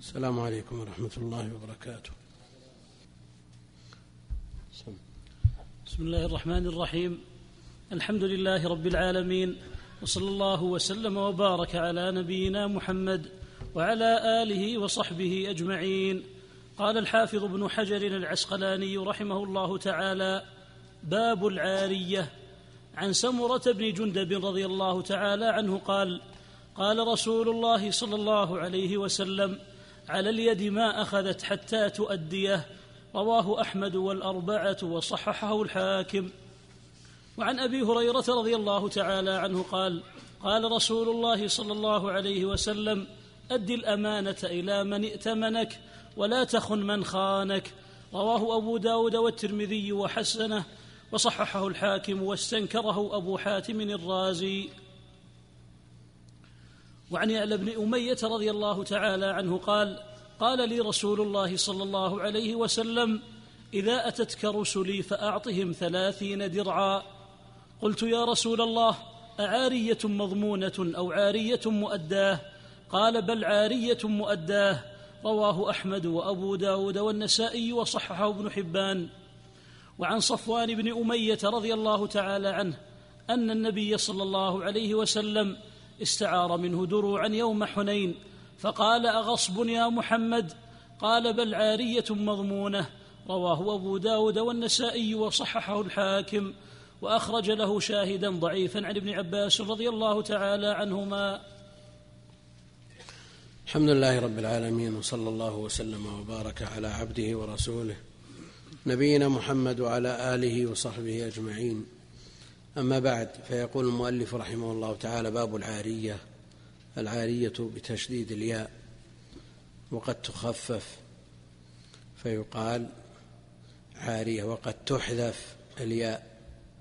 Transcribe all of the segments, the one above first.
السلام عليكم ورحمة الله وبركاته. بسم الله الرحمن الرحيم. الحمد لله رب العالمين، وصلى الله وسلم وبارك على نبينا محمد وعلى آله وصحبه أجمعين. قال الحافظ ابن حجر العسقلاني رحمه الله تعالى: باب العارية. عن سمرة بن جندب رضي الله تعالى عنه قال: قال رسول الله صلى الله عليه وسلم: على اليد ما أخذت حتى تؤديه. رواه أحمد والأربعة وصححه الحاكم. وعن أبي هريرة رضي الله تعالى عنه قال: قال رسول الله صلى الله عليه وسلم: أد الأمانة إلى من ائتمنك ولا تخن من خانك. رواه أبو داود والترمذي وحسنه، وصححه الحاكم واستنكره أبو حاتم الرازي. وعن يعلى بن أمية رضي الله تعالى عنه قال: قال لي رسول الله صلى الله عليه وسلم: إذا أتتك رسلي فأعطهم 30 درعا. قلت: يا رسول الله، أعارية مضمونة أو عارية مؤداه؟ قال: بل عارية مؤداه. رواه أحمد وأبو داود والنسائي وصححه ابن حبان. وعن صفوان بن أمية رضي الله تعالى عنه أن النبي صلى الله عليه وسلم استعار منه دروعا يوم حنين، فقال: أغصب يا محمد؟ قال: بل عارية مضمونة. رواه أبو داود والنسائي وصححه الحاكم، وأخرج له شاهدا ضعيفا عن ابن عباس رضي الله تعالى عنهما. الحمد لله رب العالمين، وصلى الله وسلم وبارك على عبده ورسوله نبينا محمد وعلى آله وصحبه أجمعين. أما بعد، فيقول المؤلف رحمه الله تعالى: باب العارية. العارية بتشديد الياء، وقد تخفف فيقال عارية، وقد تحذف الياء،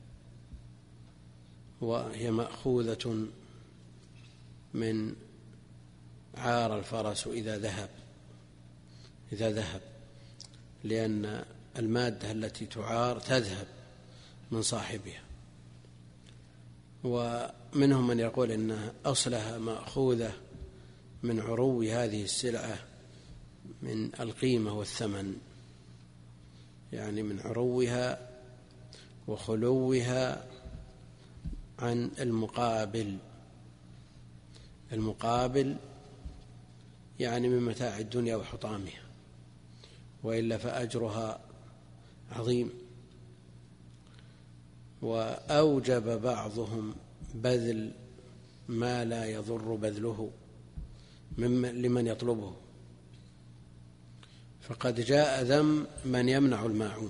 وهي مأخوذة من عار الفرس إذا ذهب، لأن المادة التي تعار تذهب من صاحبها. ومنهم من يقول إن أصلها مأخوذة من عرو هذه السلعة، من القيمة والثمن، يعني من عروها وخلوها عن المقابل يعني من متاع الدنيا وحطامها، وإلا فأجرها عظيم. وأوجب بعضهم بذل ما لا يضر بذله لمن يطلبه، فقد جاء ذم من يمنع الماعون،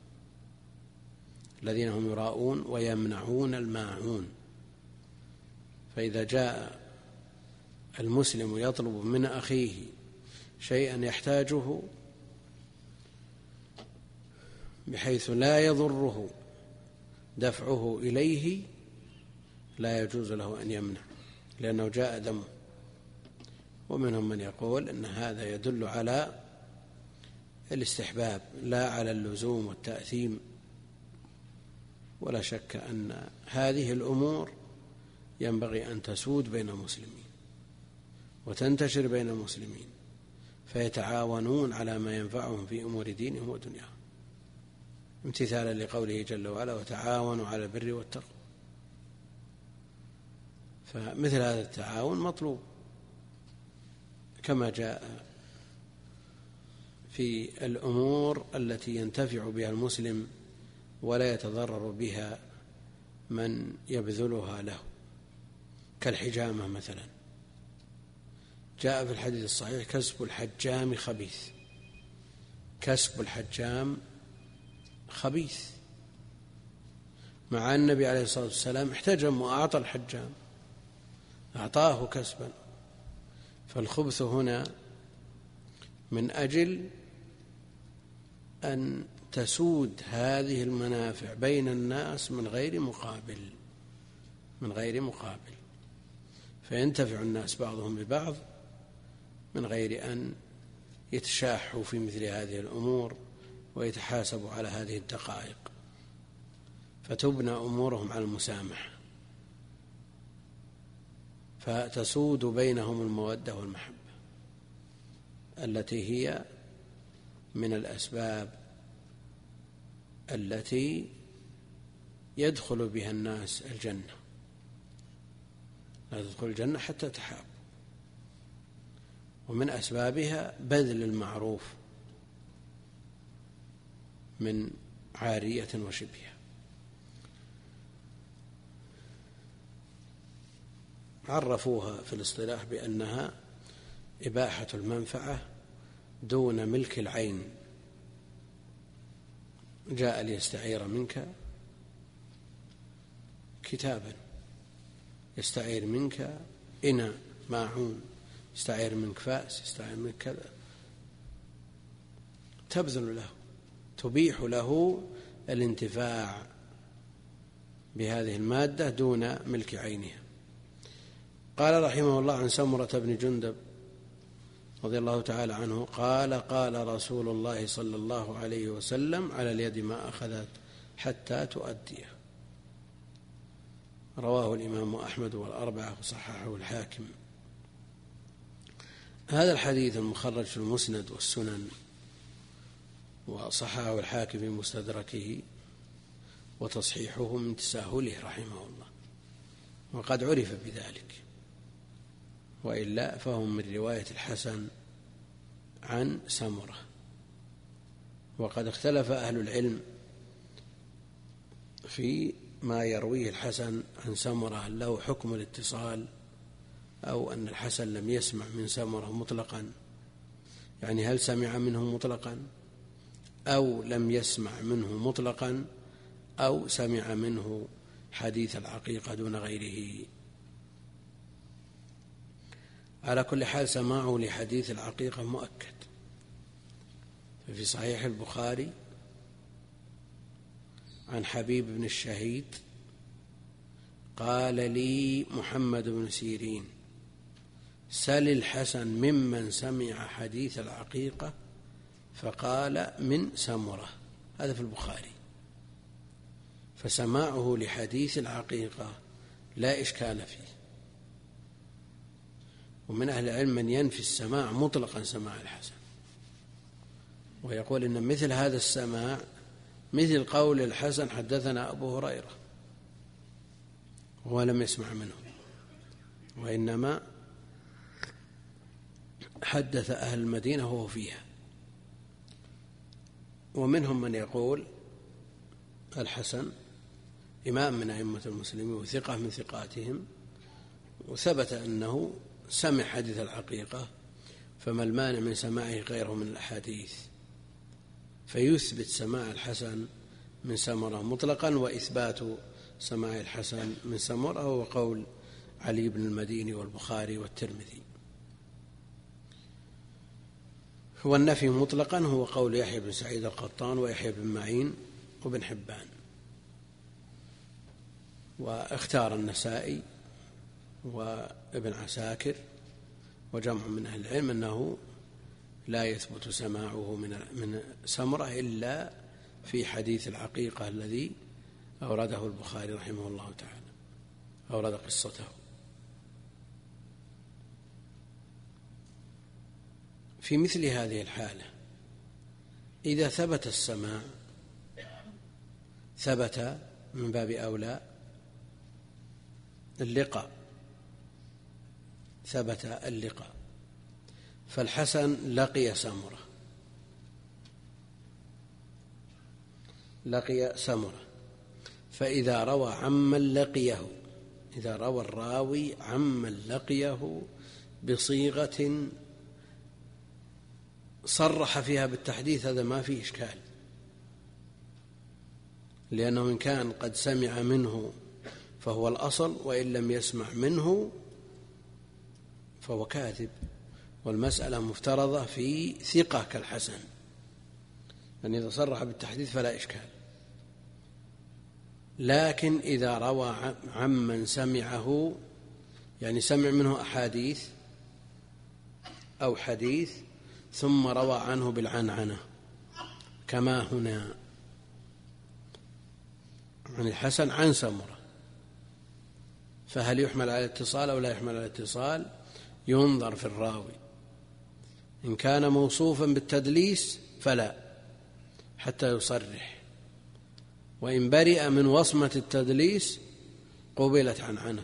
الذين هم يراءون ويمنعون الماعون. فإذا جاء المسلم يطلب من أخيه شيئا يحتاجه بحيث لا يضره دفعه إليه، لا يجوز له أن يمنع، لأنه جاء دمه. ومنهم من يقول أن هذا يدل على الاستحباب لا على اللزوم والتأثيم. ولا شك أن هذه الأمور ينبغي أن تسود بين المسلمين وتنتشر بين المسلمين، فيتعاونون على ما ينفعهم في أمور دينهم ودنياهم، امتثالا لقوله جل وعلا: وتعاونوا على البر والتقوى. فمثل هذا التعاون مطلوب، كما جاء في الأمور التي ينتفع بها المسلم ولا يتضرر بها من يبذلها له، كالحجامة مثلا. جاء في الحديث الصحيح: كسب الحجام خبيث. كسب الحجام خبيث، مع النبي عليه الصلاة والسلام احتجم وأعطى الحجام، أعطاه كسبا. فالخبث هنا من أجل أن تسود هذه المنافع بين الناس من غير مقابل، فينتفع الناس بعضهم ببعض من غير أن يتشاحوا في مثل هذه الأمور ويتحاسبوا على هذه الدقائق، فتبنى أمورهم على المسامحة، فتسود بينهم المودة والمحبة. التي هي من الأسباب التي يدخل بها الناس الجنة. لا تدخل الجنة حتى تحابوا. ومن أسبابها بذل المعروف من عارية وشبهها. عرفوها في الاصطلاح بأنها إباحة المنفعة دون ملك العين. جاء ليستعير منك كتابا، يستعير منك إناء ماعون، يستعير منك فأس، يستعير منك كذا، تبذل له، تبيح له الانتفاع بهذه المادة دون ملك عينها. قال رحمه الله عن سمرة بن جندب رضي الله تعالى عنه قال قال رسول الله صلى الله عليه وسلم على اليد ما أخذت حتى تؤديه. رواه الإمام أحمد والأربعة وصححه الحاكم. هذا الحديث المخرج في المسند والسنن وصححه الحاكم في مستدركه، وتصحيحه من تساهله رحمه الله، وقد عرف بذلك، وإلا فهو من رواية الحسن عن سمرة. وقد اختلف أهل العلم في ما يرويه الحسن عن سمرة، هل له حكم الاتصال أو أن الحسن لم يسمع من سمرة مطلقا، يعني هل سمع منه مطلقا أو لم يسمع منه مطلقا أو سمع منه حديث العقيقة دون غيره. على كل حال سماعه لحديث العقيقة مؤكد. ففي صحيح البخاري عن حبيب بن الشهيد قال لي محمد بن سيرين سل الحسن ممن سمع حديث العقيقة، فقال من سمرة. هذا في البخاري. فسماعه لحديث العقيقة لا إشكال فيه. ومن أهل العلم من ينفي السماع مطلقا سماع الحسن، ويقول إن مثل هذا السماع مثل قول الحسن حدثنا أبو هريرة، وهو لم يسمع منه، وإنما حدث أهل المدينة وهو فيها. ومنهم من يقول الحسن إمام من أئمة المسلمين وثقة من ثقاتهم، وثبت أنه سمع حديث العقيقة، فما المانع من سماعه غيره من الأحاديث، فيثبت سماع الحسن من سمرة مطلقا. وإثبات سماع الحسن من سمرة هو قول علي بن المديني والبخاري والترمذي. والنفي مطلقا هو قول يحيى بن سعيد القطان ويحيى بن معين وابن حبان. واختار النسائي وابن عساكر وجمع من أهل العلم أنه لا يثبت سماعه من سمرة إلا في حديث العقيقة الذي أورده البخاري رحمه الله تعالى، أورد قصته. في مثل هذه الحالة إذا ثبت السماع ثبت من باب أولى اللقاء، ثبت اللقاء. فالحسن لقي سمرة، فإذا روى عمن لقيه، إذا روى الراوي عمن لقيه بصيغة صرح فيها بالتحديث هذا ما فيه إشكال، لأنه إن كان قد سمع منه فهو الأصل، وإن لم يسمع منه فهو كاذب. والمسألة مفترضة في ثقة كالحسن، يعني إذا صرح بالتحديث فلا إشكال. لكن إذا روى عمن سمعه، يعني سمع منه أحاديث أو حديث ثم روى عنه بالعنعنة كما هنا عن الحسن عن سمرة، فهل يحمل على الاتصال أو لا يحمل على الاتصال؟ ينظر في الراوي، إن كان موصوفا بالتدليس فلا حتى يصرح، وإن برئ من وصمة التدليس قبلت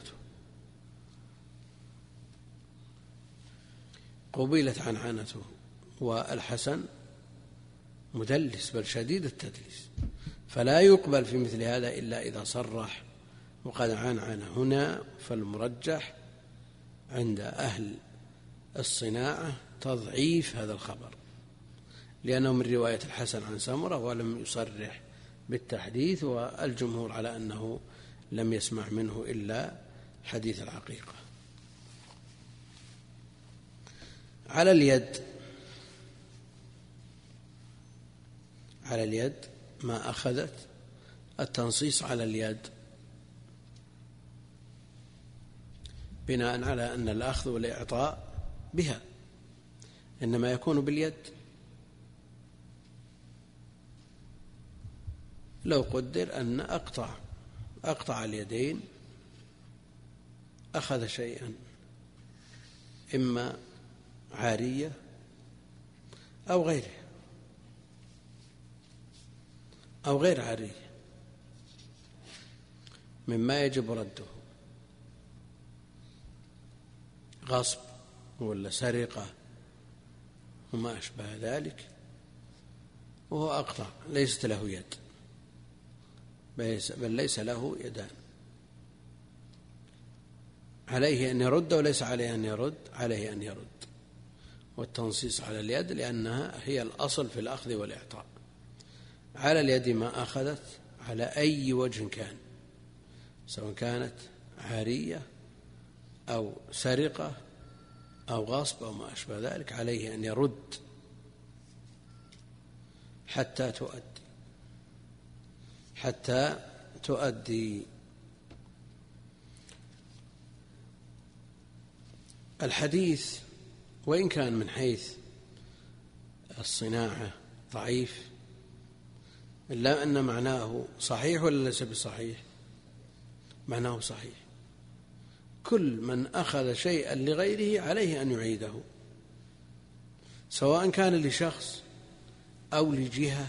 عنعنته. والحسن مدلس بل شديد التدليس، فلا يقبل في مثل هذا إلا إذا صرح وقد عنعن. هنا فالمرجح عند أهل الصناعة تضعيف هذا الخبر، لأنه من رواية الحسن عن سمرة ولم يصرح بالتحديث، والجمهور على أنه لم يسمع منه إلا حديث العقيقة. على اليد ما أخذت التنصيص على اليد بناء على أن الأخذ والإعطاء بها إنما يكون باليد. لو قدر أن أقطع اليدين، أخذ شيئا إما عارية أو غيره أو غير عارية مما يجب رده، غصب ولا سرقة وما أشبه ذلك، وهو أقطع ليست له يد بل ليس له يدان، عليه أن يرد وليس عليه أن يرد؟ عليه أن يرد. والتنصيص على اليد لأنها هي الأصل في الأخذ والإعطاء. على اليد ما أخذت على أي وجه كان، سواء كانت عارية أو سرقة أو غصب أو ما أشبه ذلك، عليه أن يرد حتى تؤدي. الحديث وإن كان من حيث الصناعة ضعيف إلا أن معناه صحيح ولا ليس بصحيح؟ معناه صحيح. كل من أخذ شيئا لغيره عليه أن يعيده، سواء كان لشخص أو لجهة.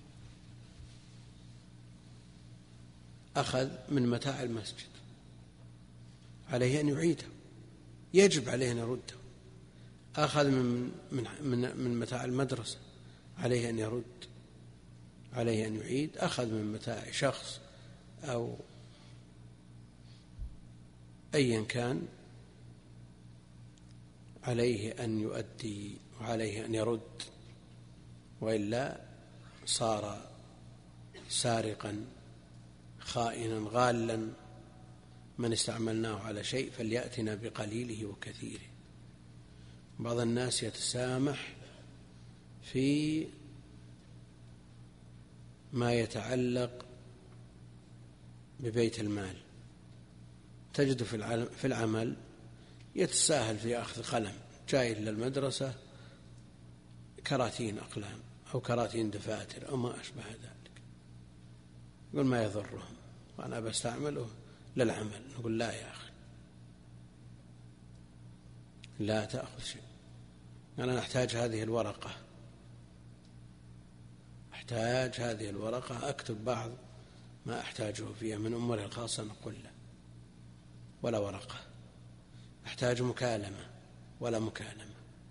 أخذ من متاع المسجد عليه أن يعيده، يجب عليه أن يرده. أخذ من متاع المدرسة عليه أن يرد، عليه أن يعيد. أخذ من متاع شخص أو أيا كان عليه أن يؤدي وعليه أن يرد، وإلا صار سارقا خائنا غالا. من استعملناه على شيء فليأتنا بقليله وكثيره. بعض الناس يتسامح في ما يتعلق ببيت المال، تجد في العمل يتساهل في أخذ قلم جاي إلى المدرسة، كراتين أقلام أو كراتين دفاتر أو ما أشبه ذلك، يقول ما يضرهم وأنا بستعمله للعمل. نقول لا يا أخي، لا تأخذ شيء. أنا نحتاج هذه الورقة، أحتاج هذه الورقة، أكتب بعض ما أحتاجه فيها من أموري الخاصة، نقول لا ولا ورقة. أحتاج مكالمة ولا مكالمة،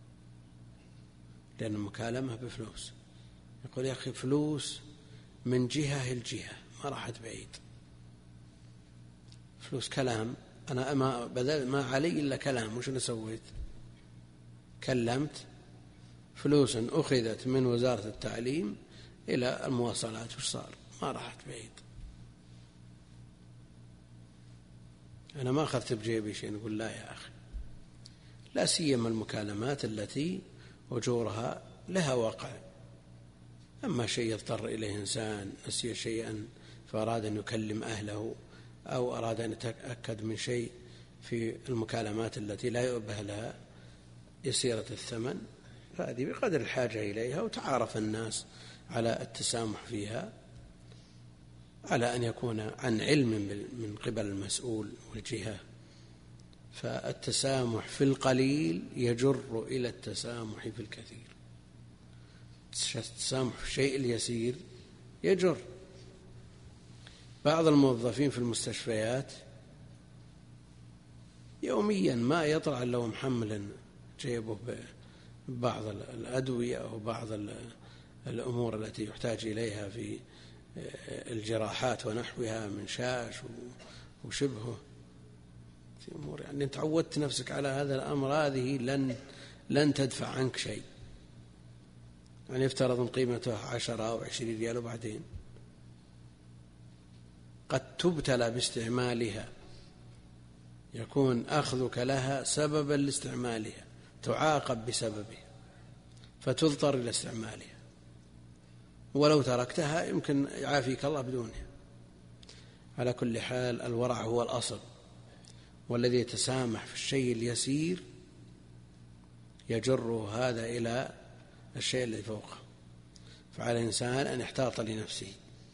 لأن المكالمة بفلوس. يقول يا أخي فلوس من جهة الجهة ما راحت بعيد، فلوس كلام. أنا ما علي إلا كلام، وش أنا سويت؟ كلمت فلوس أخذت من وزارة التعليم إلى المواصلات، وش صار؟ ما راحت بعيد. أنا ما أخذت بجيبي شيء. نقول لا يا أخي، لا سيما المكالمات التي أجورها لها وقع. أما شيء يضطر إليه إنسان نسي شيئا فأراد أن يكلم أهله أو أراد أن يتأكد من شيء في المكالمات التي لا يؤبه لها يسيرة الثمن، فهذه بقدر الحاجة إليها، وتعارف الناس على التسامح فيها على أن يكون عن علم من قبل المسؤول والجهة. فالتسامح في القليل يجر إلى التسامح في الكثير. التسامح في الشيء اليسير يجر. بعض الموظفين في المستشفيات يوميا ما يطلع إلا ومحمل جيبه ببعض الأدوية أو بعض الأمور التي يحتاج إليها في الجراحات ونحوها من شاش وشبهه. أمور يعني أنت عودت نفسك على هذا الأمر، هذه لن تدفع عنك شيء. يعني يفترض أن قيمته 10 أو 20 ريال، وبعدين قد تبتلى باستعمالها، يكون أخذك لها سببا لاستعمالها، تعاقب بسببها فتضطر إلى استعمالها، ولو تركتها يمكن يعافيك الله بدونها. على كل حال الورع هو الأصل، والذي يتسامح في الشيء اليسير يجره هذا إلى الشيء الذي فوقه. فعلى الإنسان أن يحتاط لنفسه.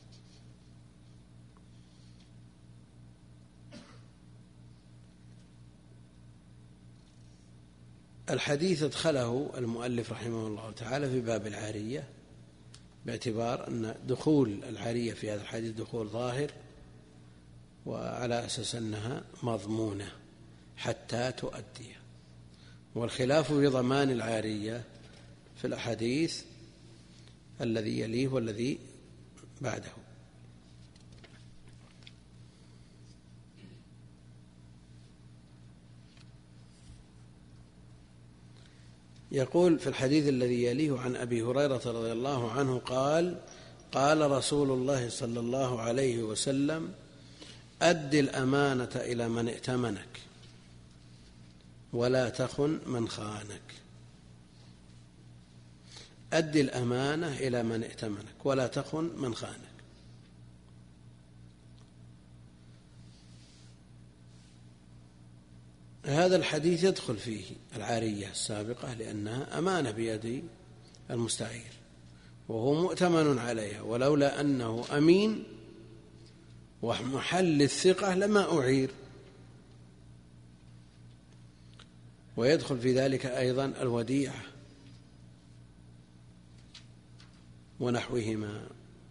الحديث ادخله المؤلف رحمه الله تعالى في باب العارية، باعتبار أن دخول العارية في هذا الحديث دخول ظاهر، وعلى أساس أنها مضمونة حتى تؤدي. والخلاف في ضمان العارية في الأحاديث الذي يليه والذي بعده. يقول في الحديث الذي يليه عن أبي هريرة رضي الله عنه قال: قال رسول الله صلى الله عليه وسلم: أد الأمانة إلى من ائتمنك ولا تخن من خانك. أد الأمانة إلى من ائتمنك ولا تخن من خانك. هذا الحديث يدخل فيه العارية السابقة، لأنها أمانة بيد المستعير وهو مؤتمن عليها، ولولا أنه أمين ومحل الثقة لما أعير. ويدخل في ذلك أيضا الوديعة ونحوهما.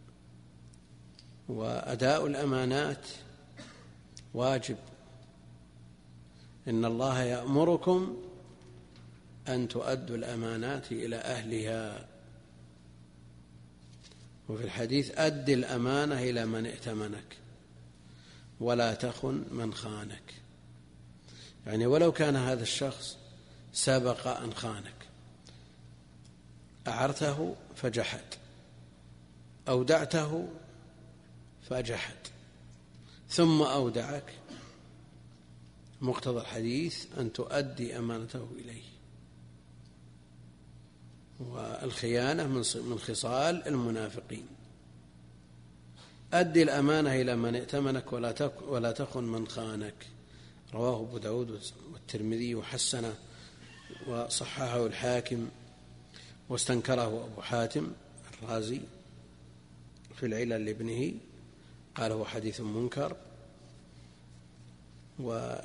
وأداء الأمانات واجب. إن الله يأمركم أن تؤدوا الأمانات إلى أهلها. وفي الحديث: أد الأمانة إلى من ائتمنك ولا تخن من خانك. يعني ولو كان هذا الشخص سبق أن خانك، أعرته فجحد، أودعته فجحد، ثم أودعك، مقتضى الحديث أن تؤدي أمانته إليه. والخيانة من خصال المنافقين. أدي الأمانة إلى من ائتمنك ولا تخن من خانك. رواه أبو داود والترمذي وحسنه وصححه الحاكم، واستنكره أبو حاتم الرازي في العلل لابنه، قال هو حديث منكر. وهذا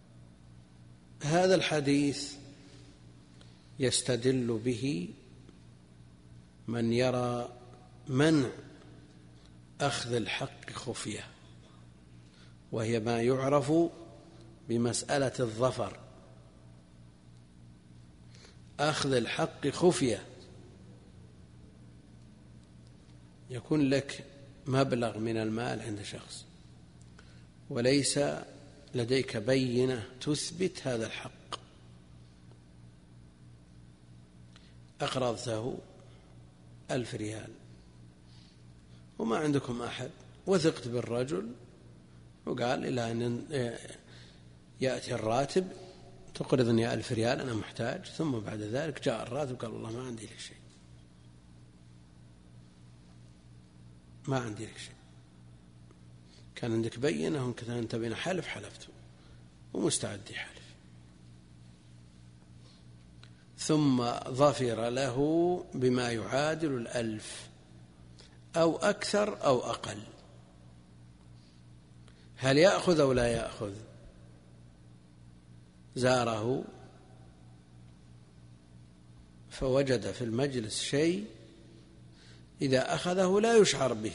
الحديث يستدل به من يرى منع أخذ الحق خفية، وهي ما يعرف بمسألة الظفر. أخذ الحق خفية، يكون لك مبلغ من المال عند شخص وليس لديك بينة تثبت هذا الحق، أقرضته 1000 ريال وما عندكم أحد، وثقت بالرجل وقال إلى أن يأتي الراتب تقرضني 1000 ريال أنا محتاج، ثم بعد ذلك جاء الراتب قال والله ما عندي لك شيء، ما عندي لك شيء. كان عندك بينة وكنت أنت بين حلف حلفته ومستعد يحلف، ثم ظفر له بما يعادل 1000 أو أكثر أو أقل، هل يأخذ أو لا يأخذ؟ زاره فوجد في المجلس شيء إذا أخذه لا يشعر به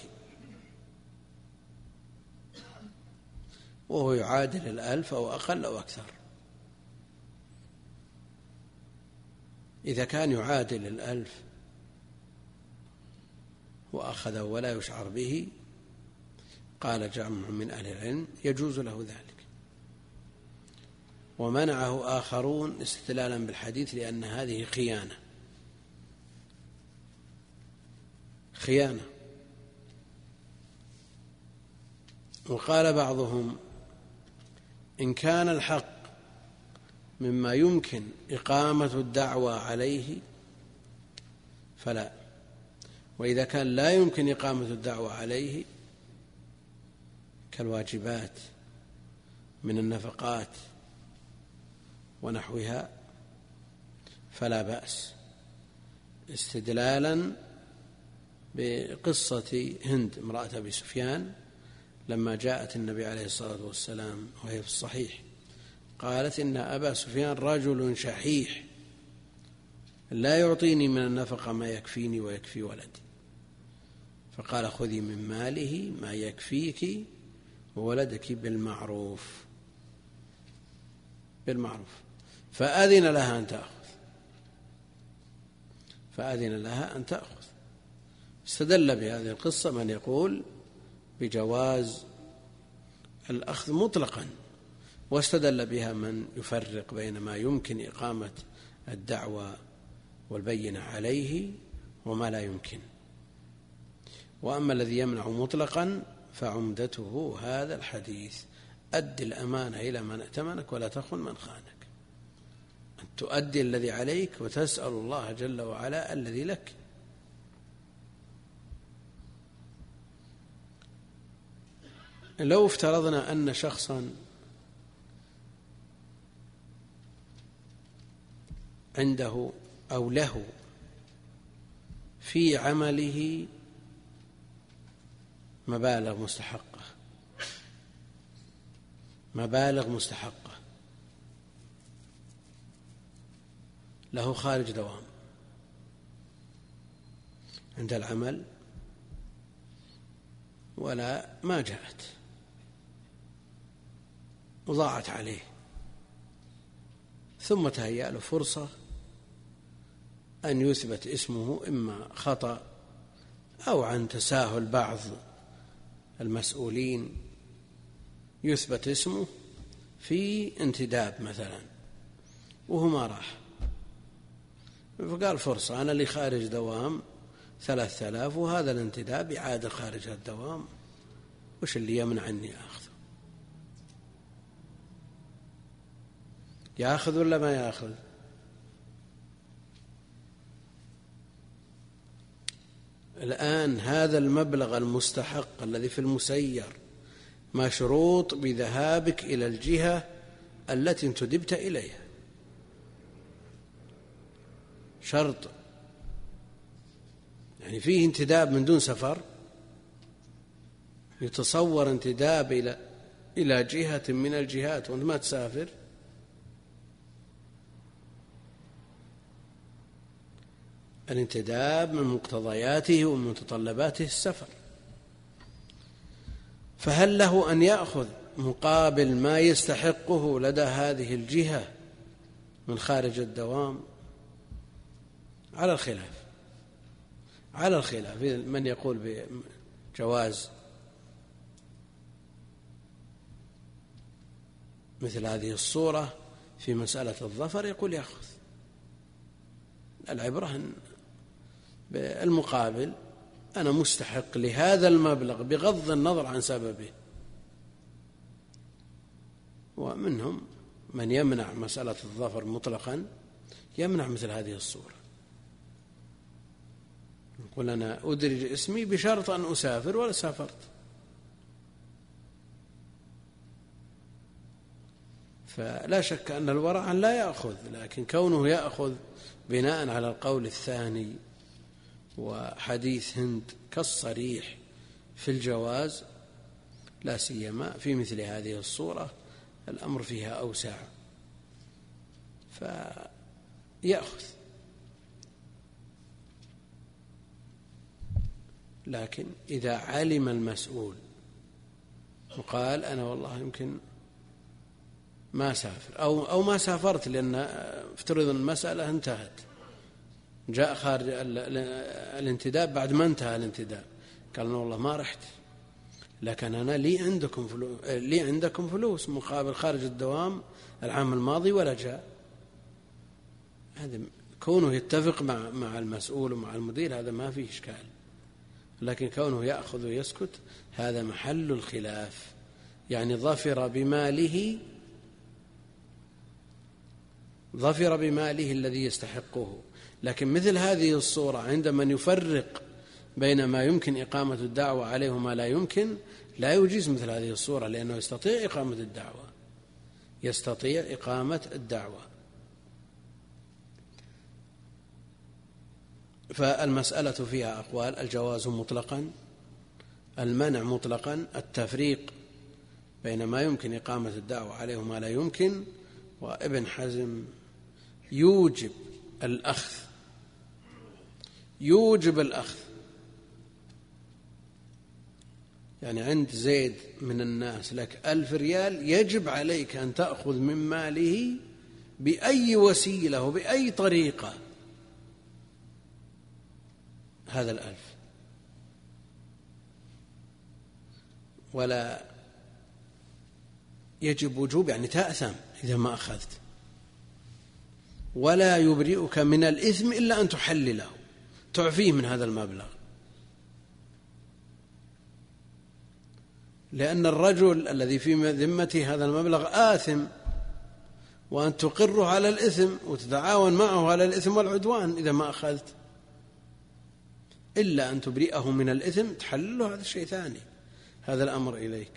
وهو يعادل 1000 أو أقل أو أكثر، إذا كان يعادل 1000 وأخذه ولا يشعر به قال جمع من أهل العلم يجوز له ذلك. ومنعه آخرون استدلالا بالحديث لأن هذه خيانة. وقال بعضهم إن كان الحق مما يمكن إقامة الدعوى عليه فلا، وإذا كان لا يمكن إقامة الدعوى عليه كالواجبات من النفقات ونحوها فلا بأس، استدلالا بقصة هند امرأة أبي سفيان لما جاءت النبي عليه الصلاة والسلام وهي في الصحيح قالت إن أبا سفيان رجل شحيح لا يعطيني من النفقة ما يكفيني ويكفي ولدي، فقال خذي من ماله ما يكفيك وولدك بالمعروف فأذن لها أن تأخذ. استدل بهذه القصة من يقول بجواز الأخذ مطلقا، واستدل بها من يفرق بين ما يمكن إقامة الدعوى والبينة عليه وما لا يمكن. وأما الذي يمنع مطلقا فعمدته هذا الحديث: أد الأمانة إلى من ائتمنك ولا تخن من خانك. أن تؤدي الذي عليك وتسأل الله جل وعلا الذي لك. لو افترضنا أن شخصا عنده أو له في عمله مبالغ مستحقة له خارج دوام عند العمل ولا ما جاءت وضاعت عليه، ثم تهيأ له فرصة أن يثبت اسمه إما خطأ أو عن تساهل بعض المسؤولين، يثبت اسمه في انتداب مثلا وهو ما راح، فقال فرصة أنا اللي خارج دوام 3000 وهذا الانتداب إعادة خارج الدوام، وش اللي يمنع أني أخذه؟ يأخذ ولا ما يأخذ؟ الآن هذا المبلغ المستحق الذي في المسير مشروط بذهابك إلى الجهة التي انتدبت إليها، شرط، يعني فيه انتداب من دون سفر، يتصور انتداب إلى جهة من الجهات وأنت ما تسافر؟ الانتداب من مقتضياته ومن متطلباته السفر، فهل له أن يأخذ مقابل ما يستحقه لدى هذه الجهة من خارج الدوام؟ على الخلاف من يقول بجواز مثل هذه الصورة في مسألة الظفر يقول يأخذ، العبرة بالمقابل، أنا مستحق لهذا المبلغ بغض النظر عن سببه. ومنهم من يمنع مسألة الظفر مطلقا، يمنع مثل هذه الصورة، يقول أنا أدرج اسمي بشرط أن أسافر ولا سافرت، فلا شك أن الورع لا يأخذ، لكن كونه يأخذ بناء على القول الثاني وحديث هند كالصريح في الجواز، لا سيما في مثل هذه الصورة الأمر فيها أوسع فيأخذ. لكن إذا علم المسؤول وقال أنا والله يمكن ما سافر أو ما سافرت، لأن افترض المسألة انتهت، جاء خارج الانتداب بعد ما انتهى الانتداب، قال والله ما رحت، لكن أنا لي عندكم فلوس مقابل خارج الدوام العام الماضي ولا جاء. هذا كونه يتفق مع المسؤول ومع المدير هذا ما فيه إشكال، لكن كونه يأخذ ويسكت هذا محل الخلاف. يعني ظفر بماله الذي يستحقه. لكن مثل هذه الصورة عند من يفرق بين ما يمكن إقامة الدعوة عليه وما لا يمكن، لا يجيز مثل هذه الصورة، لأنه يستطيع إقامة الدعوة. فالمسألة فيها أقوال: الجواز مطلقا، المنع مطلقا، التفريق بين ما يمكن إقامة الدعوة عليه وما لا يمكن. وابن حزم يوجب الأخذ. يعني عند زيد من الناس لك 1000 ريال، يجب عليك أن تأخذ من ماله بأي وسيلة وبأي طريقة هذا 1000، ولا يجب وجوب يعني تأثم إذا ما أخذت، ولا يبرئك من الإثم إلا أن تحلله، تعفيه من هذا المبلغ. لأن الرجل الذي في ذمته هذا المبلغ آثم، وأن تقره على الإثم وتتعاون معه على الإثم والعدوان إذا ما أخذت، إلا أن تبرئه من الإثم تحلله، هذا شيء ثاني، هذا الأمر إليك.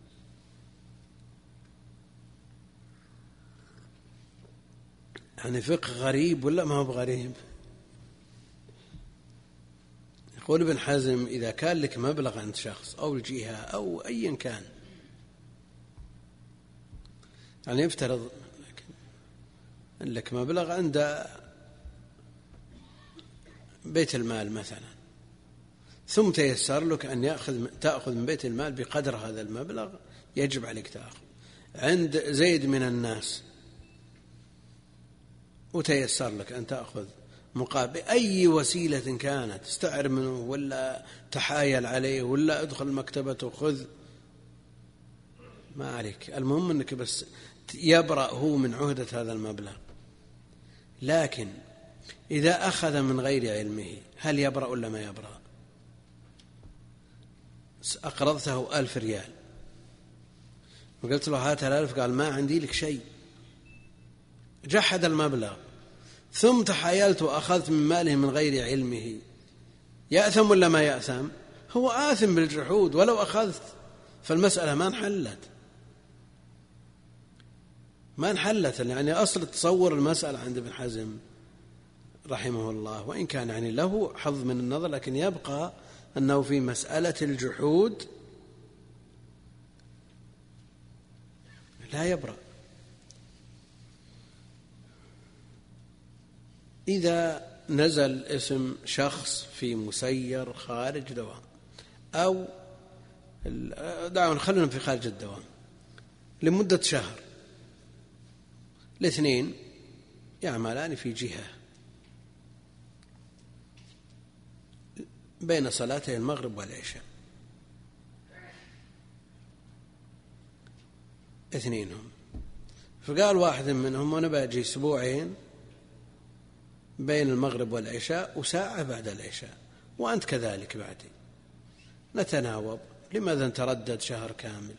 يعني فقه غريب ولا ما هو بغريب؟ يقول ابن حزم: إذا كان لك مبلغ عند شخص أو الجهة أو أيا كان، يعني يفترض لك مبلغ عند بيت المال مثلا، ثم تيسر لك أن تأخذ من بيت المال بقدر هذا المبلغ، يجب عليك تأخذ. عند زيد من الناس وتيسر لك أن تأخذ مقابل أي وسيلة كانت، استعر منه ولا تحايل عليه ولا ادخل مكتبته خذ، ما عليك، المهم أنك بس يبرأ هو من عهدة هذا المبلغ. لكن إذا أخذ من غير علمه هل يبرأ ولا ما يبرأ؟ أقرضته 1000 ريال وقلت له هات 1000، قال ما عندي لك شيء، جحد المبلغ، ثم تحايلت وأخذت من ماله من غير علمه، يأثم ولا ما يأثم؟ هو آثم بالجحود ولو أخذت، فالمسألة ما انحلت. يعني أصل تصور المسألة عند ابن حزم رحمه الله، وإن كان يعني له حظ من النظر، لكن يبقى أنه في مسألة الجحود لا يبرأ. إذا نزل اسم شخص في مسير خارج دوام، أو خلونا في خارج الدوام لمدة شهر، الاثنين يعملان في جهة بين صلاتي المغرب والعشاء، اثنينهم، فقال واحد منهم أنا باجي أسبوعين بين المغرب والعشاء وساعة بعد العشاء، وأنت كذلك بعدي، نتناوب، لماذا نتردد شهر كامل؟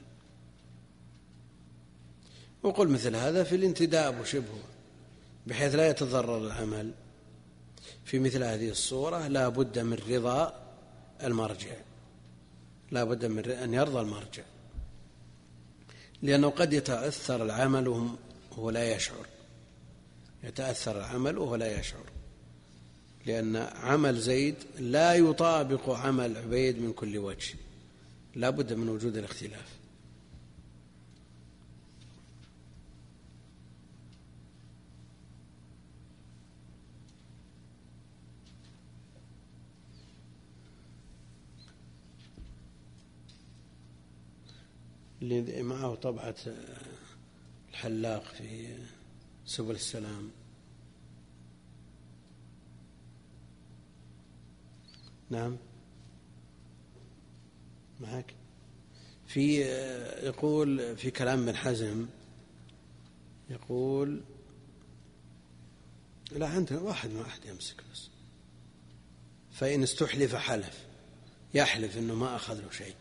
وقل مثل هذا في الانتداب وشبهه، بحيث لا يتضرر العمل. في مثل هذه الصورة لا بد من رضا المرجع، لا بد من أن يرضى المرجع، لأنه قد يتأثر العمل وهو لا يشعر، يتأثر العمل وهو لا يشعر، لأن عمل زيد لا يطابق عمل عبيد من كل وجه، لا بد من وجود الاختلاف. اللي معه طبعة الحلاق في سبل السلام. نعم معك. في يقول في كلام ابن حزم، يقول لا عندنا واحد ما أحد يمسك بس، فإن استحلف حلف، يحلف إنه ما أخذ له شيء.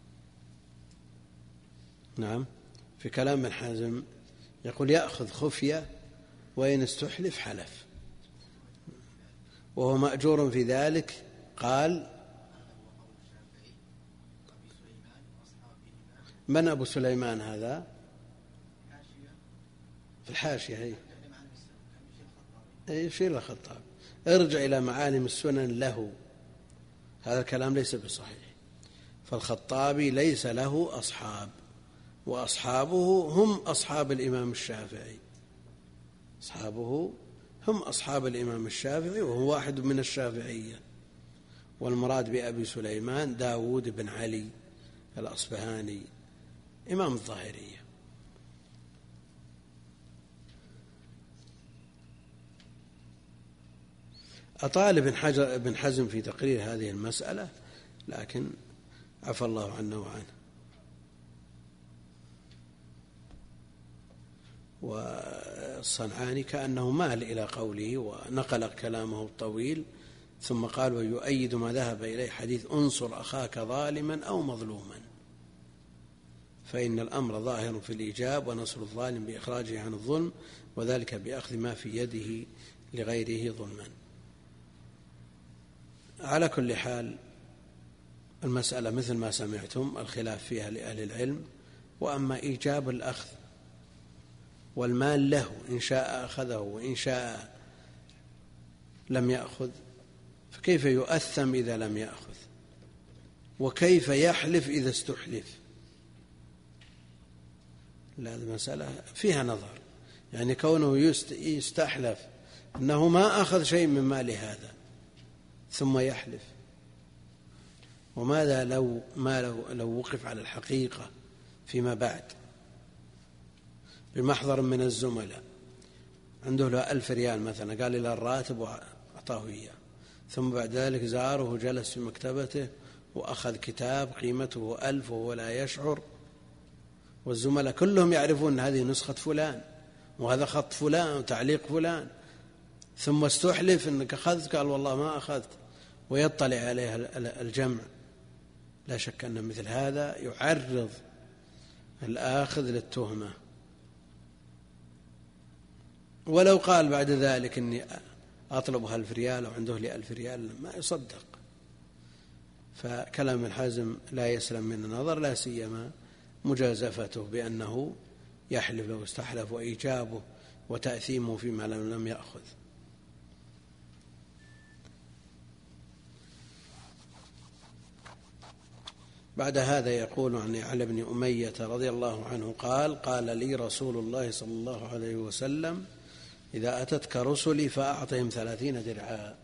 نعم في كلام ابن حزم يقول يأخذ خفية وإن استحلف حلف، وهو مأجور في ذلك. قال من أبو سليمان هذا؟ في الحاشية أي شيء الخطاب. ارجع إلى معالم السنن له، هذا الكلام ليس بصحيح. فالخطابي ليس له أصحاب، وأصحابه هم أصحاب الإمام الشافعي، أصحابه هم أصحاب الإمام الشافعي، وهو واحد من الشافعية. والمراد بأبي سليمان داود بن علي الأصبهاني إمام الظاهرية. أطال ابن حزم في تقرير هذه المسألة، لكن عفى الله عنه وعنه. والصنعاني كأنه مال إلى قوله ونقل كلامه الطويل، ثم قال ويؤيد ما ذهب إليه حديث انصر أخاك ظالما أو مظلوما، فإن الأمر ظاهر في الإيجاب، ونصر الظالم بإخراجه عن الظلم، وذلك بأخذ ما في يده لغيره ظلما. على كل حال المسألة مثل ما سمعتم الخلاف فيها لأهل العلم. وأما إيجاب الأخذ والمال له، إن شاء أخذه وإن شاء لم يأخذ، فكيف يؤثم إذا لم يأخذ؟ وكيف يحلف إذا استحلف؟ لا، المسألة فيها نظر. يعني كونه يستحلف أنه ما أخذ شيء من مال هذا ثم يحلف، وماذا لو وقف على الحقيقة فيما بعد بمحضر من الزملاء، عنده له 1000 ريال مثلا، قال إلى الراتب وأعطاه إياه، ثم بعد ذلك زاره وجلس في مكتبته وأخذ كتاب قيمته 1000 وهو لا يشعر، والزملاء كلهم يعرفون أن هذه نسخة فلان وهذا خط فلان وتعليق فلان، ثم استحلف أنك أخذت، قال والله ما أخذت، ويطلع عليها الجمع. لا شك أن مثل هذا يعرض الآخذ للتهمة. ولو قال بعد ذلك أني أطلب 1000 ريال وعنده لي 1000 ريال، ما يصدق. فكلام الحازم لا يسلم من النظر، لا سيما مجازفته بأنه يحلف لو استحلف، وإيجابه وتأثيمه فيما لم يأخذ. بعد هذا يقول عن يعلى بن أمية رضي الله عنه قال قال لي رسول الله صلى الله عليه وسلم إذا أتتك رسلي فأعطهم 30 درعا.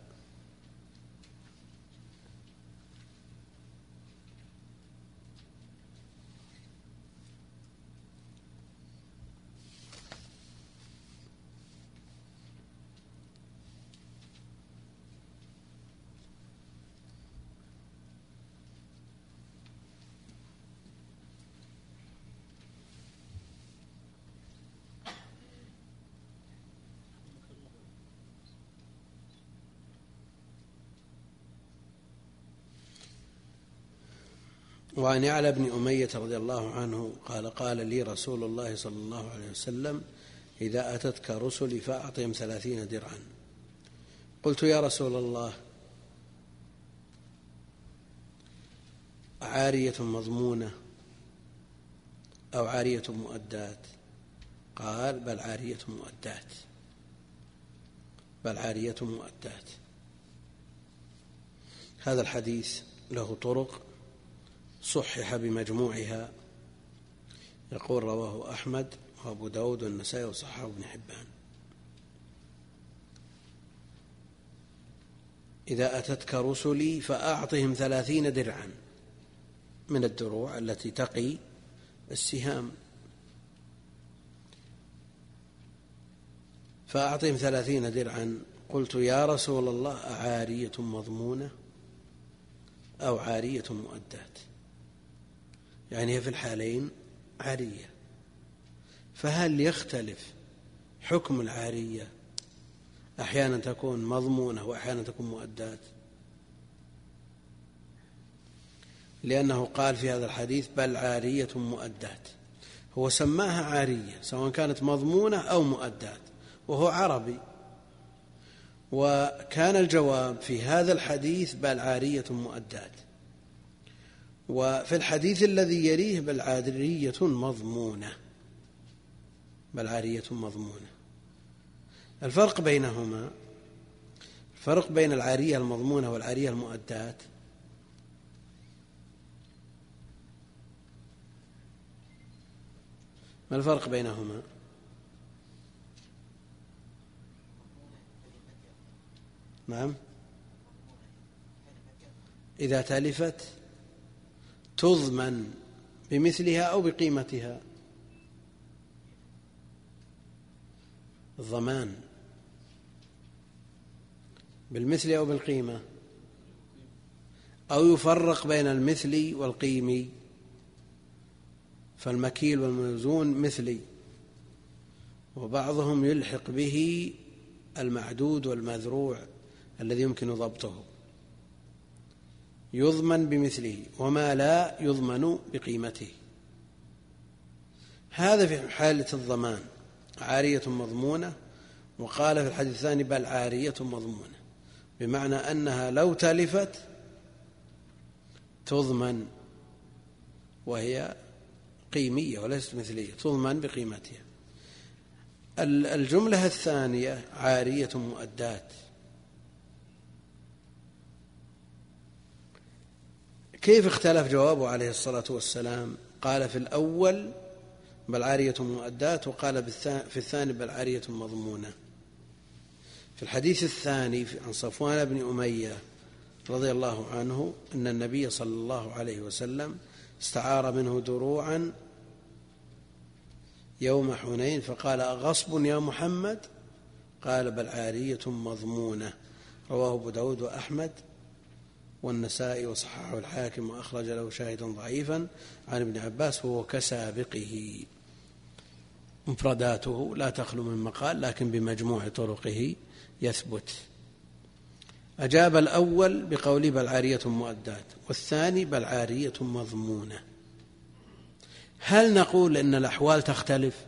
وعن يعلى بن أمية رضي الله عنه قال قال لي رسول الله صلى الله عليه وسلم إذا أتتك رسلي فأعطهم 30 درعا. قلت يا رسول الله عارية مضمونة أو عارية مؤدات؟ قال بل عارية مؤدات، بل عارية مؤدات. هذا الحديث له طرق صحح بمجموعها، يقول رواه أحمد وأبو داود والنسائي وصححه ابن حبان. إذا أتتك رسلي فأعطهم 30 درعا من الدروع التي تقي السهام، فأعطهم 30 درعا. قلت يا رسول الله أعارية مضمونة أو عارية مؤدات؟ يعني هي في الحالين عارية، فهل يختلف حكم العارية؟ أحيانا تكون مضمونة وأحيانا تكون مؤدات، لأنه قال في هذا الحديث بل عارية مؤدات، هو سماها عارية سواء كانت مضمونة أو مؤدات وهو عربي، وكان الجواب في هذا الحديث بل عارية مؤدات، وفي الحديث الذي يليه بل عارية مضمونة. بل عارية مضمونة. الفرق بينهما، الفرق بين العارية المضمونة والعارية المؤدات ما الفرق بينهما؟ نعم، إذا تلفت تضمن بمثلها أو بقيمتها. الضمان بالمثل أو بالقيمة، أو يفرق بين المثل والقيمي، فالمكيل والموزون مثلي، وبعضهم يلحق به المعدود والمذروع الذي يمكن ضبطه، يضمن بمثله، وما لا يضمن بقيمته. هذا في حالة الضمان عارية مضمونة. وقال في الحديث الثاني بل عارية مضمونة، بمعنى أنها لو تلفت تضمن، وهي قيمية وليست مثلية، تضمن بقيمتها. الجملة الثانية عارية مؤدات، كيف اختلف جوابه عليه الصلاة والسلام؟ قال في الأول بل عارية مؤدات، وقال في الثاني بل عارية مضمونة. في الحديث الثاني عن صفوان بن أمية رضي الله عنه أن النبي صلى الله عليه وسلم استعار منه دروعا يوم حنين فقال أغصب يا محمد؟ قال بل عارية مضمونة. رواه أبو داود وأحمد والنسائي وصححه الحاكم وأخرج له شاهدا ضعيفا عن ابن عباس وهو كسابقه، مفرداته لا تخلو من مقال لكن بمجموع طرقه يثبت. أجاب الأول بقوله بل عارية مؤدات، والثاني بل عارية مضمونة. هل نقول إن الأحوال تختلف؟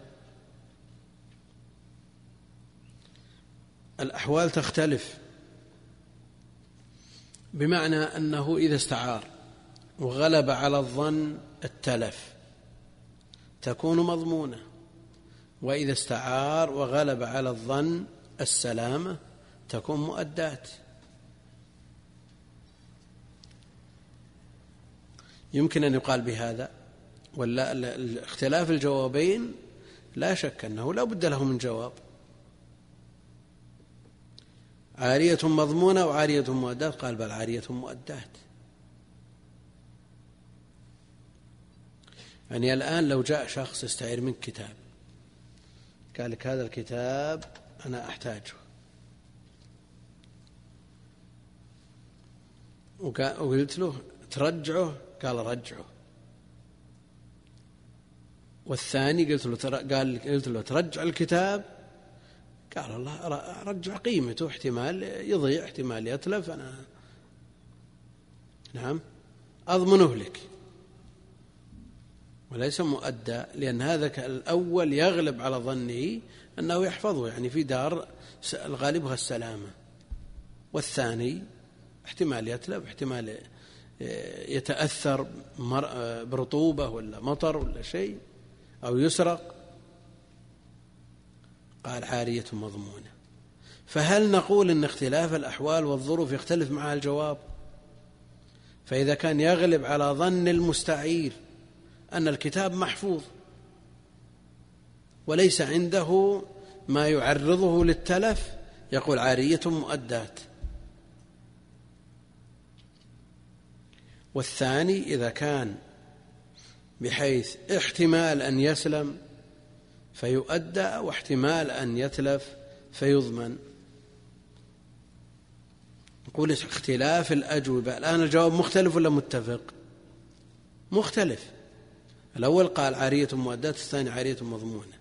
الأحوال تختلف، بمعنى أنه إذا استعار وغلب على الظن التلف تكون مضمونة، وإذا استعار وغلب على الظن السلامة تكون مؤدات. يمكن أن يقال بهذا، ولا اختلاف الجوابين لا شك أنه لا بد له من جواب. عارية مضمونة وعارية مؤدات، قال بل عارية مؤدات. يعني الآن لو جاء شخص يستعير منك كتاب، قال لك هذا الكتاب أنا أحتاجه، وقلت له ترجعه، قال رجعه. والثاني قلت له ترجع الكتاب، قال الله رجع قيمته، احتمال يضيع، احتمال يتلف، أنا نعم أضمنه لك، وليس مؤدى، لأن هذا الأول يغلب على ظنه أنه يحفظه، يعني في دار غالبها السلامة، والثاني احتمال يتلف، احتمال يتأثر برطوبة ولا مطر ولا شيء أو يسرق. قال عارية مضمونة. فهل نقول إن اختلاف الأحوال والظروف يختلف معها الجواب؟ فإذا كان يغلب على ظن المستعير أن الكتاب محفوظ وليس عنده ما يعرضه للتلف، يقول عارية مؤدات. والثاني إذا كان بحيث احتمال أن يسلم فيؤدى واحتمال أن يتلف فيضمن. نقول اختلاف الأجوبة. الآن الجواب مختلف ولا متفق؟ مختلف. الأول قال عارية مؤداة، الثاني عارية مضمونة.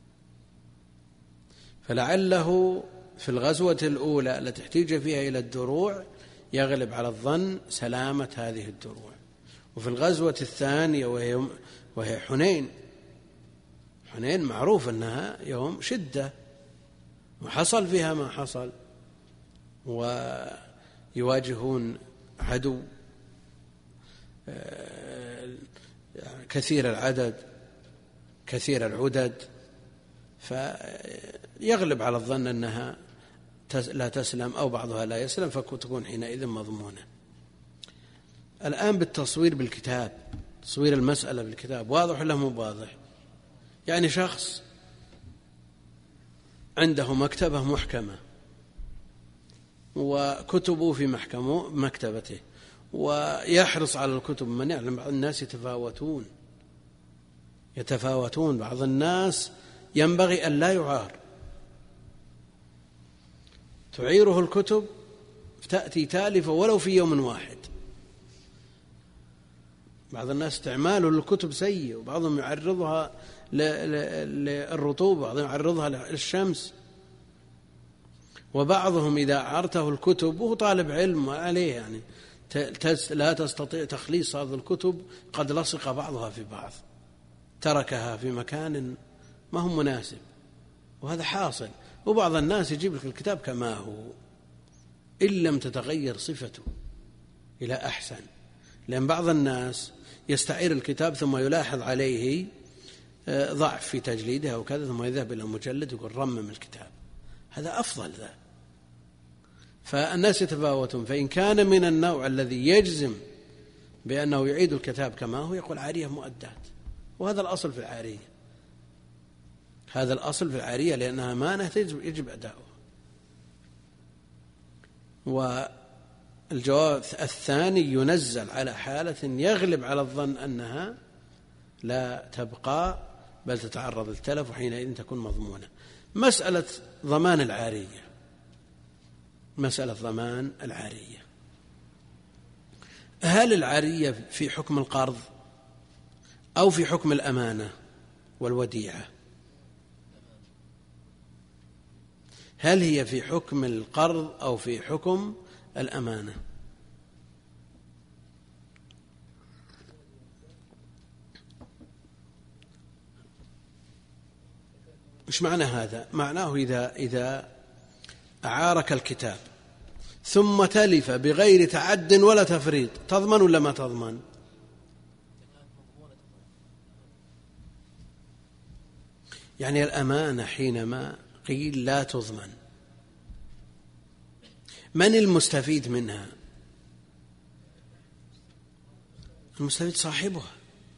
فلعله في الغزوة الأولى التي احتاج فيها إلى الدروع يغلب على الظن سلامة هذه الدروع. وفي الغزوة الثانية وهي حنين معروف أنها يوم شدة وحصل فيها ما حصل، ويواجهون عدو كثير العدد كثير العدد، فيغلب على الظن أنها لا تسلم أو بعضها لا يسلم، فتكون حينئذ مضمونة. الآن بالتصوير بالكتاب، تصوير المسألة بالكتاب واضح ولا مو واضح؟ يعني شخص عنده مكتبة محكمة وكتبه في مكتبته ويحرص على الكتب. من يعلم بعض الناس يتفاوتون، بعض الناس ينبغي أن لا يعار، تعيره الكتب تأتي تالفة ولو في يوم واحد. بعض الناس استعماله للكتب سيء، وبعضهم يعرضها للرطوبة، وبعضهم يعرضها للشمس، وبعضهم إذا عرته الكتب وهو طالب علم عليه يعني لا تستطيع تخليص هذه الكتب، قد لصق بعضها في بعض، تركها في مكان ما هو مناسب، وهذا حاصل. وبعض الناس يجيب لك الكتاب كما هو إن لم تتغير صفته إلى أحسن، لأن بعض الناس يستعير الكتاب ثم يلاحظ عليه ضعف في تجليده وكذا، ثم يذهب إلى المجلد يقول رمم الكتاب، هذا أفضل ذا. فالناس يتفاوتون، فإن كان من النوع الذي يجزم بأنه يعيد الكتاب كما هو يقول عارية مؤدات، وهذا الأصل في العارية، هذا الأصل في العارية، لأنها أمانة يجب أداؤها. والجواب الثاني ينزل على حالة يغلب على الظن أنها لا تبقى بل تتعرض للتلف، وحينئذ تكون مضمونة. مسألة ضمان العارية، مسألة ضمان العارية، هل العارية في حكم القرض أو في حكم الأمانة والوديعة؟ هل هي في حكم القرض أو في حكم الأمانة؟ إيش معنى هذا؟ معناه إذا أعارك الكتاب ثم تلف بغير تعد ولا تفريط، تضمن ولا ما تضمن؟ يعني الأمانة حينما قيل لا تضمن، من المستفيد منها؟ المستفيد صاحبها.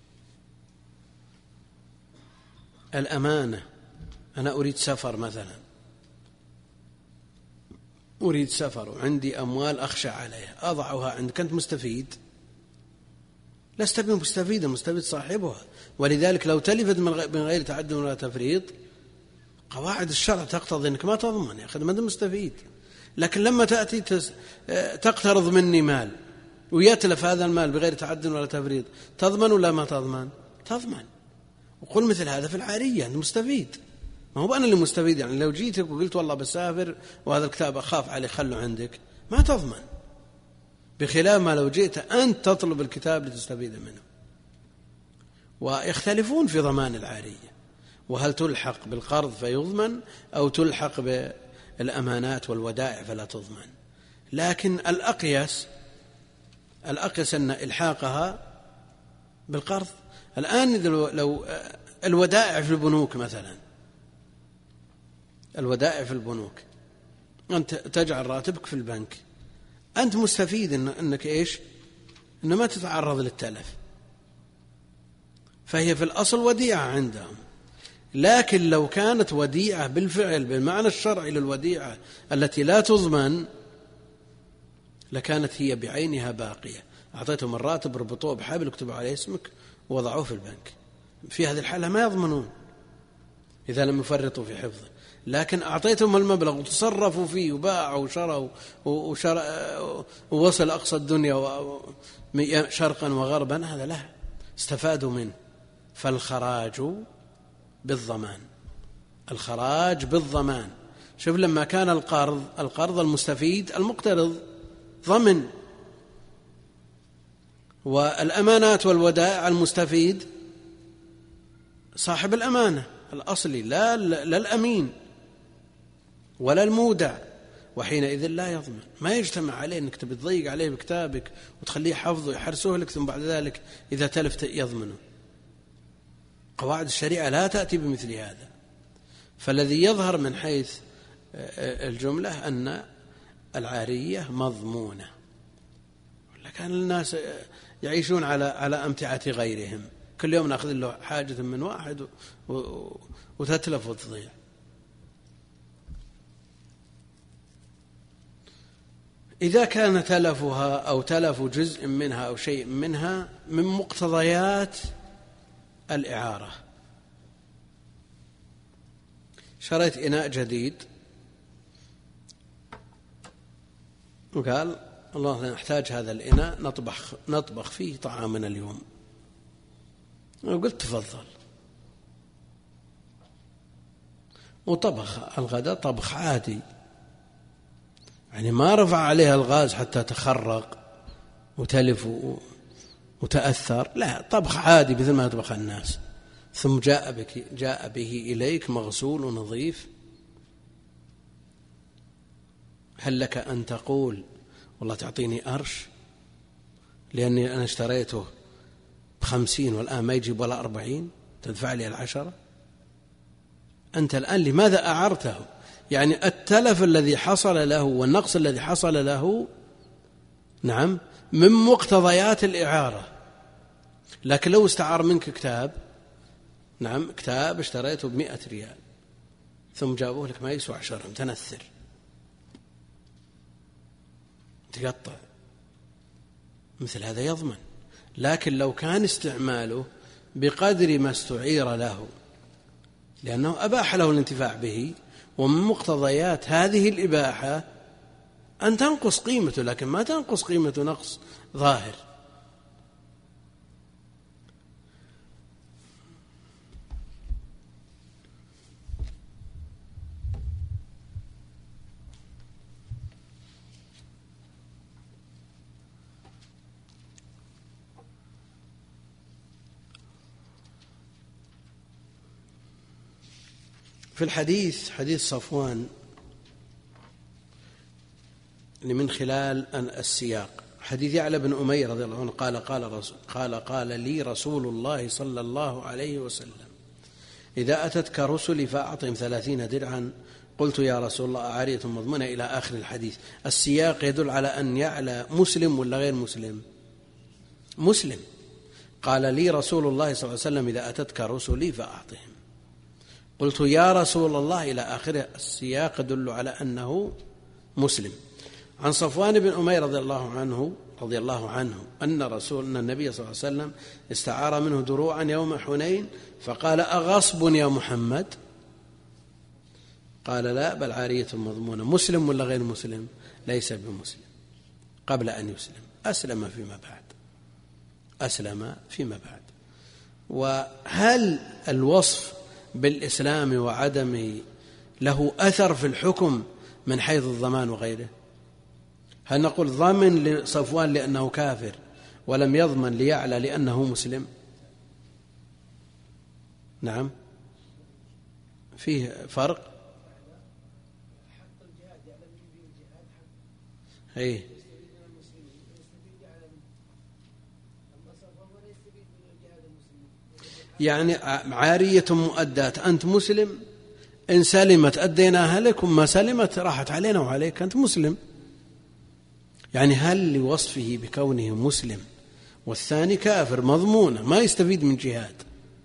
الأمانة، أنا أريد سفر مثلا، أريد سفر وعندي أموال أخشى عليها، أضعها عندك، أنت مستفيد؟ لست بمستفيد، المستفيد صاحبها. ولذلك لو تلفت من غير تعد ولا تفريط، قواعد الشرع تقتضي أنك ما تضمن، يا أخي ما أنت مستفيد. لكن لما تأتي تقترض مني مال ويتلف هذا المال بغير تعد ولا تفريط، تضمن ولا ما تضمن؟ تضمن. وقل مثل هذا في العارية، أنت مستفيد، ما هو أنا اللي مستفيد. يعني لو جيتك وقلت والله بسافر وهذا الكتاب أخاف عليه خله عندك، ما تضمن، بخلاف ما لو جئت أنت تطلب الكتاب لتستفيد منه. ويختلفون في ضمان العارية، وهل تلحق بالقرض فيضمن أو تلحق بالأمانات والودائع فلا تضمن. لكن الأقيس أن إلحاقها بالقرض. الآن لو الودائع في البنوك مثلا، الودائع في البنوك، أنت تجعل راتبك في البنك، أنت مستفيد أنك إيش؟ أنه ما تتعرض للتلف، فهي في الأصل وديعة عندهم. لكن لو كانت وديعة بالفعل بالمعنى الشرعي للوديعة التي لا تضمن، لكانت هي بعينها باقية. أعطيتهم الراتب، ربطوه بحبل، اكتبوا عليه اسمك ووضعوه في البنك، في هذه الحالة ما يضمنون إذا لم يفرطوا في حفظه، لكن أعطيتهم المبلغ وتصرفوا فيه وباعوا وشروا ووصل أقصى الدنيا شرقا وغربا، هذا لا استفادوا منه. فالخراج بالضمان، الخراج بالضمان. شوف لما كان القرض المستفيد المقترض ضمن، والأمانات والودائع المستفيد صاحب الأمانة الأصلي، لا الأمين ولا المودع، وحينئذ لا يضمن. ما يجتمع عليه أنك تضيق عليه بكتابك وتخليه حفظه يحرسه لك، ثم بعد ذلك إذا تلف يضمنه. قواعد الشريعة لا تأتي بمثل هذا. فالذي يظهر من حيث الجملة أن العارية مضمونة، لكن الناس يعيشون على أمتعة غيرهم، كل يوم نأخذ له حاجة من واحد وتتلف وتضيع. إذا كان تلفها أو تلف جزء منها أو شيء منها من مقتضيات الإعارة، شريت إناء جديد وقال الله نحتاج هذا الإناء نطبخ فيه طعامنا اليوم، قلت تفضل، وطبخ الغداء طبخ عادي، يعني ما رفع عليها الغاز حتى تخرق وتلف وتأثر، لا، طبخ عادي مثل ما يطبخ الناس، ثم جاء به إليك مغسول ونظيف. هل لك أن تقول والله تعطيني أرش لأني أنا اشتريته ب50 والآن ما يجيب ولا 40 تدفع لي 10؟ أنت الآن لماذا أعرته؟ يعني التلف الذي حصل له والنقص الذي حصل له نعم من مقتضيات الإعارة. لكن لو استعار منك كتاب، نعم كتاب اشتريته ب100 ريال ثم جابوه لك ما يسوى 10 متنثر تقطع، مثل هذا يضمن. لكن لو كان استعماله بقدر ما استعير له لأنه أباح له الانتفاع به، ومن مقتضيات هذه الإباحة أن تنقص قيمته، لكن ما تنقص قيمته نقص ظاهر. في الحديث حديث صفوان من خلال السياق، حديث يعلى بن أمير رضي الله عنه قال لي رسول الله صلى الله عليه وسلم إذا أتتك رسلي فأعطهم 30 درعا. قلت يا رسول الله أعارية مضمونة إلى آخر الحديث. السياق يدل على أن يعلى مسلم ولا غير مسلم؟ مسلم. قال لي رسول الله صلى الله عليه وسلم إذا أتتك رسلي فأعطهم. قلت يا رسول الله إلى آخره. السياق يدل على أنه مسلم. عن صفوان بن أمير رضي الله عنه أن النبي صلى الله عليه وسلم استعار منه دروعا يوم حنين فقال أغصب يا محمد؟ قال لا بل عارية مضمونة. مسلم ولا غير مسلم؟ ليس بمسلم قبل أن يسلم، أسلم فيما بعد. وهل الوصف بالإسلام وعدمه له أثر في الحكم من حيث الضمان وغيره؟ هل نقول ضمن لصفوان لأنه كافر ولم يضمن ليعلى لأنه مسلم؟ نعم فيه فرق. أي يعني عارية مؤدات، أنت مسلم، إن سلمت أديناها لك وما سلمت راحت علينا وعليك، أنت مسلم. يعني هل لوصفه بكونه مسلم والثاني كافر مضمونة ما يستفيد من جهاد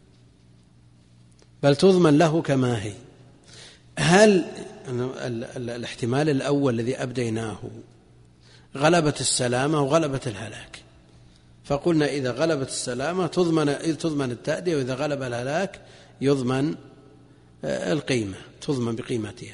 بل تضمن له كما هي؟ هل الاحتمال الأول الذي أبديناه غلبة السلامة وغلبة الهلاك، فقلنا إذا غلبت السلامة تضمن التأدية، وإذا غلب الهلاك يضمن القيمة، تضمن بقيمتها.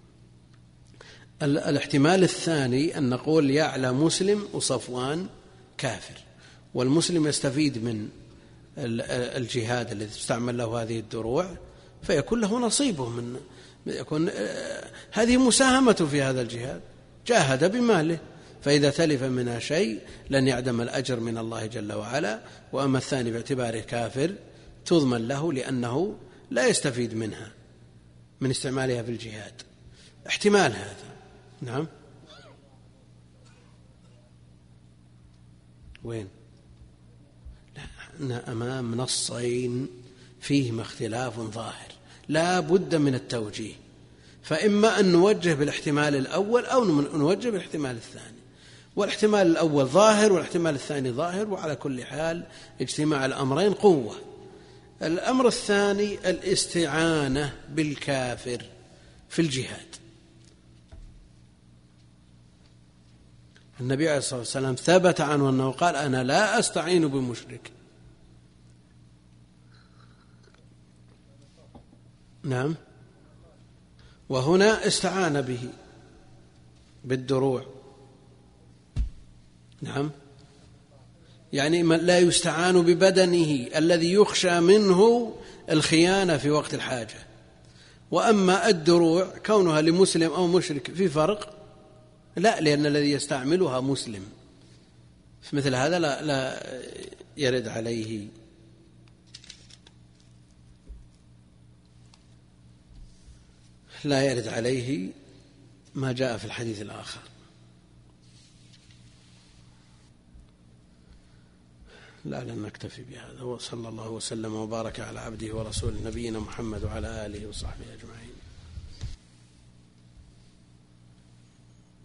الاحتمال الثاني أن نقول يعلى مسلم وصفوان كافر، والمسلم يستفيد من الجهاد الذي تستعمل له هذه الدروع، فيكون له نصيبه من يكون هذه مساهمة في هذا الجهاد، جاهد بماله، فإذا تلف منها شيء لن يعدم الأجر من الله جل وعلا. وأما الثاني باعتباره كافر تضمن له لأنه لا يستفيد منها من استعمالها في الجهاد. احتمال هذا. نعم. وين؟ لا، أمام نصين فيهما اختلاف ظاهر لا بد من التوجيه، فإما أن نوجه بالاحتمال الأول أو نوجه بالاحتمال الثاني، والاحتمال الأول ظاهر والاحتمال الثاني ظاهر، وعلى كل حال اجتماع الأمرين قوة. الأمر الثاني الاستعانة بالكافر في الجهاد. النبي عليه الصلاة والسلام ثبت عنه أنه قال: أنا لا أستعين بمشرك. نعم. وهنا استعان به بالدروع. نعم، يعني لا يستعان ببدنه الذي يخشى منه الخيانة في وقت الحاجة. وأما الدروع كونها لمسلم أو مشرك في فرق؟ لا، لأن الذي يستعملها مسلم، في مثل هذا لا يرد عليه ما جاء في الحديث الآخر. لن نكتفي بهذا، وصلى الله وسلم وبارك على عبده ورسوله نبينا محمد وعلى آله وصحبه أجمعين.